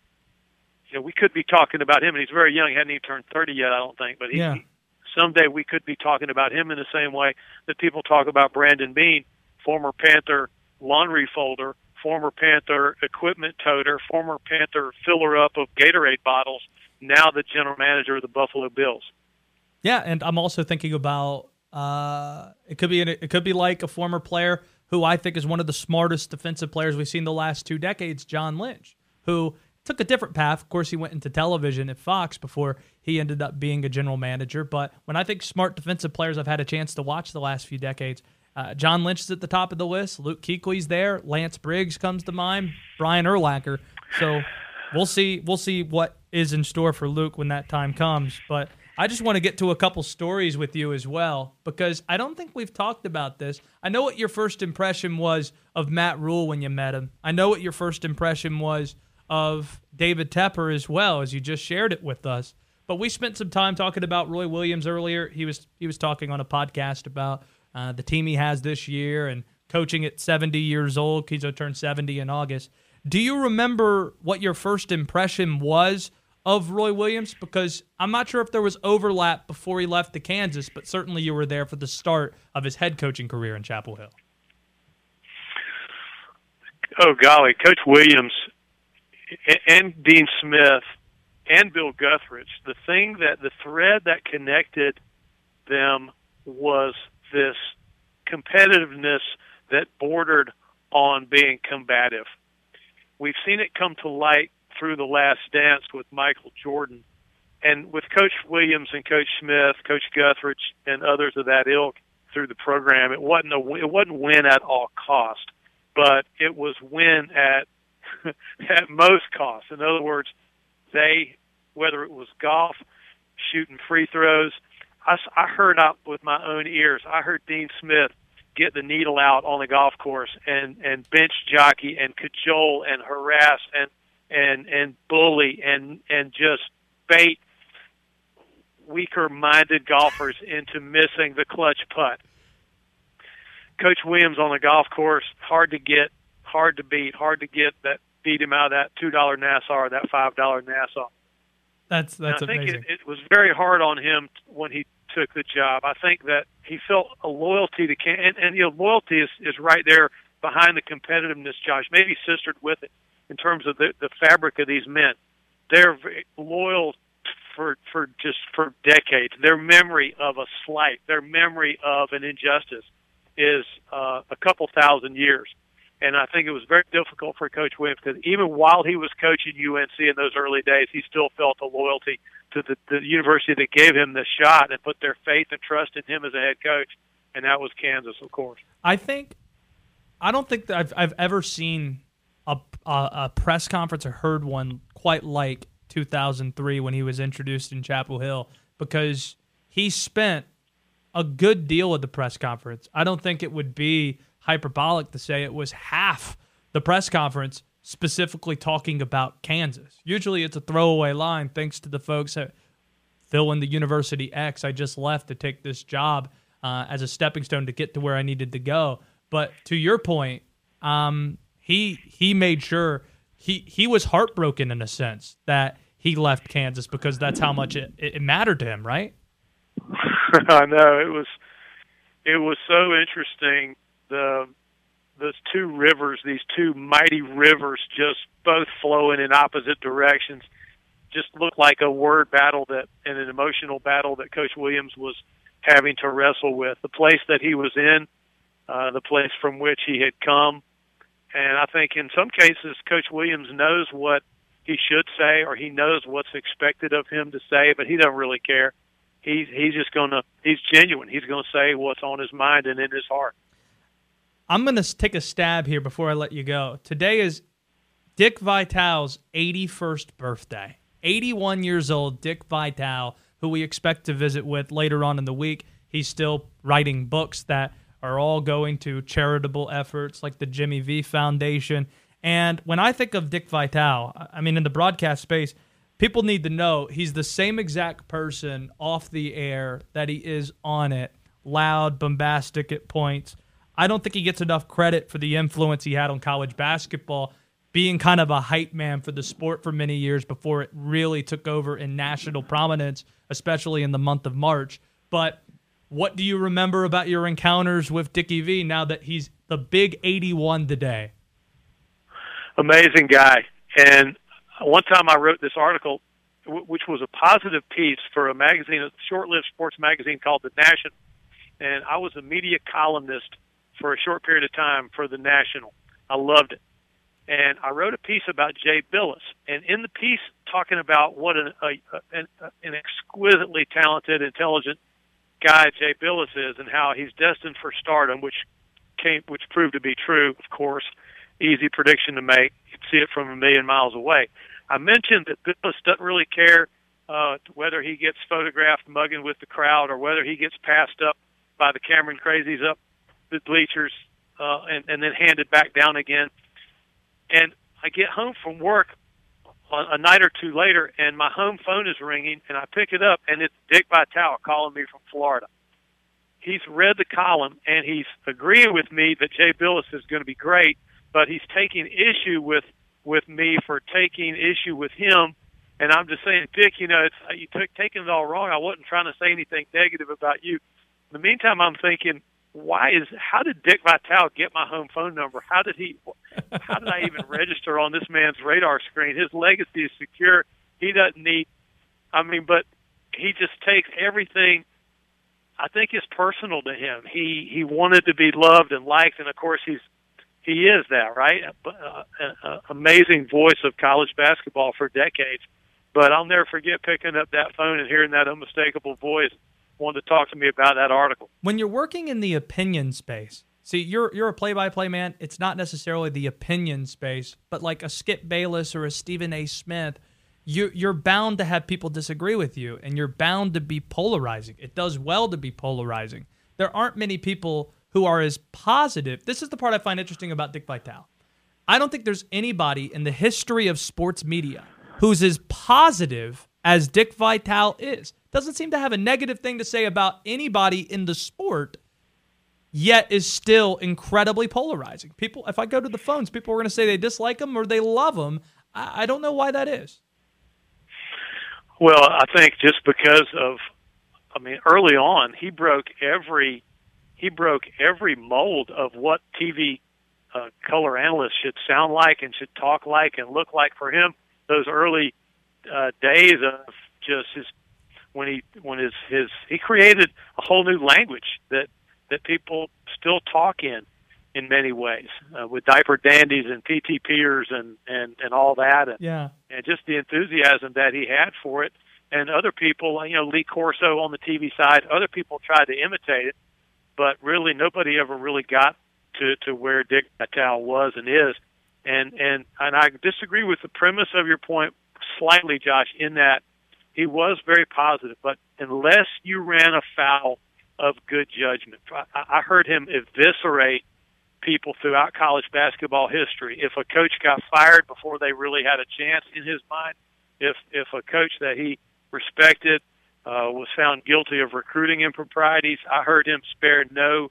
we could be talking about him, and he's very young, he hadn't even turned 30 yet, I don't think, but someday we could be talking about him in the same way that people talk about Brandon Beane, former Panther laundry folder, former Panther equipment toter, former Panther filler up of Gatorade bottles, now the general manager of the Buffalo Bills. Yeah, and I'm also thinking about it could be like a former player who I think is one of the smartest defensive players we've seen the last 2 decades, John Lynch, who took a different path. Of course, he went into television at Fox before he ended up being a general manager. But when I think smart defensive players I've had a chance to watch the last few decades, John Lynch is at the top of the list. Luke Kuechly's there. Lance Briggs comes to mind. Brian Urlacher. So we'll see what is in store for Luke when that time comes. But I just want to get to a couple stories with you as well, because I don't think we've talked about this. I know what your first impression was of Matt Rule when you met him. I know what your first impression was of David Tepper as well, as you just shared it with us. But we spent some time talking about Roy Williams earlier. He was talking on a podcast about the team he has this year and coaching at 70 years old. He's going to turn 70 in August. Do you remember what your first impression was of Roy Williams? Because I'm not sure if there was overlap before he left to Kansas, but certainly you were there for the start of his head coaching career in Chapel Hill. Oh, golly, Coach Williams and Dean Smith and Bill Guthridge, the thread that connected them was this competitiveness that bordered on being combative. We've seen it come to light through The Last Dance with Michael Jordan, and with Coach Williams and Coach Smith, Coach Guthridge, and others of that ilk through the program. It wasn't win at all cost, but it was win at most costs. In other words, whether it was golf, shooting free throws, I heard out with my own ears. I heard Dean Smith get the needle out on the golf course and bench jockey and cajole and harass and bully and just bait weaker-minded golfers into missing the clutch putt. Coach Williams on the golf course, hard to get, hard to beat, beat him out of that $2 Nassau or that $5 Nassau. That's I think amazing. it was very hard on him when he took the job. I think that he felt a loyalty to and loyalty is right there behind the competitiveness, Josh, maybe sistered with it in terms of the fabric of these men. They're very loyal for decades. Their memory of a slight, their memory of an injustice is a couple thousand years. And I think it was very difficult for Coach Williams because even while he was coaching UNC in those early days, he still felt a loyalty to the university that gave him the shot and put their faith and trust in him as a head coach, and that was Kansas, of course. I don't think that I've ever seen a press conference or heard one quite like 2003 when he was introduced in Chapel Hill, because he spent a good deal of the press conference. I don't think it would be hyperbolic to say it was half the press conference specifically talking about Kansas. Usually it's a throwaway line, thanks to the folks at fill in the University X. I just left to take this job as a stepping stone to get to where I needed to go. But to your point, he made sure he was heartbroken in a sense that he left Kansas because that's how much it mattered to him, right? I know. It was so interesting. Those two rivers, these two mighty rivers, just both flowing in opposite directions, just looked like a word battle and an emotional battle that Coach Williams was having to wrestle with. The place that he was in, the place from which he had come, and I think in some cases Coach Williams knows what he should say, or he knows what's expected of him to say, but he doesn't really care. He's genuine. He's going to say what's on his mind and in his heart. I'm going to take a stab here before I let you go. Today is Dick Vitale's 81st birthday. 81 years old, Dick Vitale, who we expect to visit with later on in the week. He's still writing books that are all going to charitable efforts like the Jimmy V Foundation. And when I think of Dick Vitale, I mean, in the broadcast space, people need to know he's the same exact person off the air that he is on it, loud, bombastic at points. I don't think he gets enough credit for the influence he had on college basketball, being kind of a hype man for the sport for many years before it really took over in national prominence, especially in the month of March. But what do you remember about your encounters with Dickie V now that he's the big 81 today? Amazing guy. And one time I wrote this article, which was a positive piece for a magazine, a short-lived sports magazine called The National. And I was a media columnist for a short period of time for The National. I loved it. And I wrote a piece about Jay Bilas. And in the piece, talking about what an exquisitely talented, intelligent guy Jay Bilas is and how he's destined for stardom, which proved to be true, of course. Easy prediction to make. You can see it from a million miles away. I mentioned that Bilas doesn't really care whether he gets photographed mugging with the crowd or whether he gets passed up by the Cameron Crazies up the bleachers and then handed back down again. And I get home from work a night or two later, and my home phone is ringing, and I pick it up, and it's Dick Vitale calling me from Florida. He's read the column, and he's agreeing with me that Jay Bilas is going to be great, but he's taking issue with me for taking issue with him. And I'm just saying, Dick, you taking it all wrong. I wasn't trying to say anything negative about you. In the meantime, I'm thinking, how did Dick Vitale get my home phone number? How did I even register on this man's radar screen? His legacy is secure. He doesn't need, but he just takes everything. I think it's personal to him. He wanted to be loved and liked, and of course he is that, right? Amazing voice of college basketball for decades. But I'll never forget picking up that phone and hearing that unmistakable voice wanted to talk to me about that article. When you're working in the opinion space, see, you're a play-by-play man. It's not necessarily the opinion space, but like a Skip Bayless or a Stephen A. Smith, you're bound to have people disagree with you, and you're bound to be polarizing. It does well to be polarizing. There aren't many people who are as positive. This is the part I find interesting about Dick Vitale. I don't think there's anybody in the history of sports media who's as positive as Dick Vitale is. Doesn't seem to have a negative thing to say about anybody in the sport, yet is still incredibly polarizing. People, if I go to the phones, people are going to say they dislike him or they love him. I don't know why that is. Well, I think just because of, early on, he broke every mold of what TV color analysts should sound like and should talk like and look like. For him, those early days of just he created a whole new language that people still talk in many ways, with diaper dandies and PTPers and all that, and just the enthusiasm that he had for it. And other people, Lee Corso on the TV side, other people tried to imitate it, but really nobody ever really got to where Dick Vitale was and is. And I disagree with the premise of your point slightly, Josh, in that he was very positive, but unless you ran afoul of good judgment, I heard him eviscerate people throughout college basketball history. If a coach got fired before they really had a chance in his mind, if a coach that he respected was found guilty of recruiting improprieties, I heard him spare no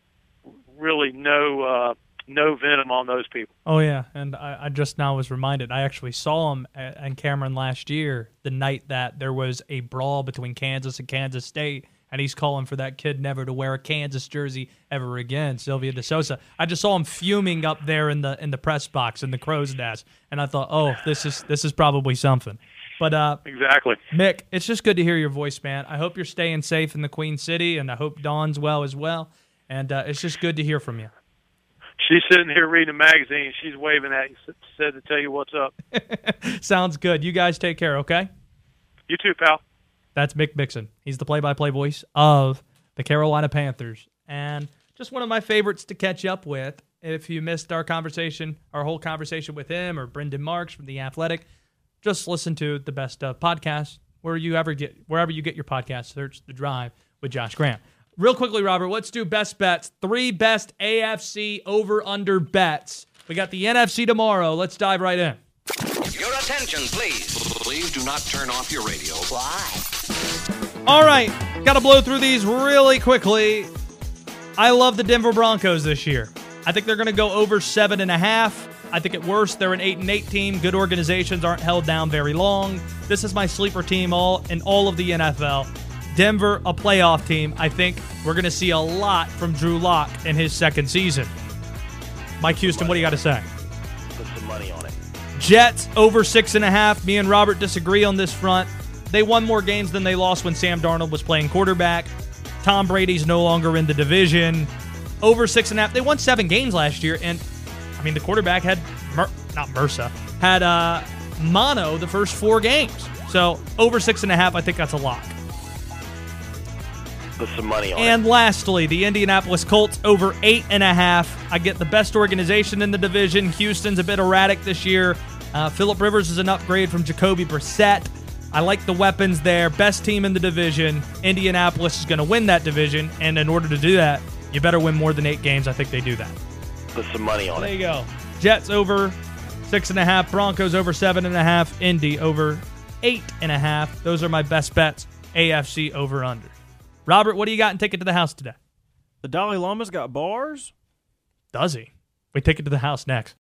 venom on those people. Oh, yeah, and I just now was reminded. I actually saw him in Cameron last year, the night that there was a brawl between Kansas and Kansas State, and he's calling for that kid never to wear a Kansas jersey ever again, Sylvia DeSosa. I just saw him fuming up there in the press box in the crow's nest, and I thought, oh, this is probably something. But exactly, Mick, it's just good to hear your voice, man. I hope you're staying safe in the Queen City, and I hope Dawn's well as well. And it's just good to hear from you. She's sitting here reading a magazine. She's waving at you, said to tell you what's up. Sounds good. You guys take care, okay? You too, pal. That's Mick Mixon. He's the play-by-play voice of the Carolina Panthers. And just one of my favorites to catch up with. If you missed our whole conversation with him or Brendan Marks from The Athletic, just listen to the best of podcasts wherever you get your podcast. Search The Drive with Josh Graham. Real quickly, Robert, let's do best bets. 3 best AFC over-under bets. We got the NFC tomorrow. Let's dive right in. Your attention, please. Please do not turn off your radio. Why? All right, got to blow through these really quickly. I love the Denver Broncos this year. I think they're going to go over 7.5. I think at worst, they're an 8-8 team. Good organizations aren't held down very long. This is my sleeper team in all of the NFL. Denver, a playoff team. I think we're going to see a lot from Drew Lock in his second season. Mike Houston, what do you got to say? Put some money on it. Jets, over 6.5. Me and Robert disagree on this front. They won more games than they lost when Sam Darnold was playing quarterback. Tom Brady's no longer in the division. Over 6.5. They won 7 games last year, and the quarterback had mono the first 4 games. So over 6.5, I think that's a lock. Put some money on it. And lastly, the Indianapolis Colts over 8.5. I get the best organization in the division. Houston's a bit erratic this year. Phillip Rivers is an upgrade from Jacoby Brissett. I like the weapons there. Best team in the division. Indianapolis is going to win that division, and in order to do that, you better win more than 8 games. I think they do that. Put some money on it. There you go. Jets over 6.5. Broncos over 7.5. Indy over 8.5. Those are my best bets. AFC over under. Robert, what do you got in Ticket to the House today? The Dalai Lama's got bars? Does he? We take it to the house next.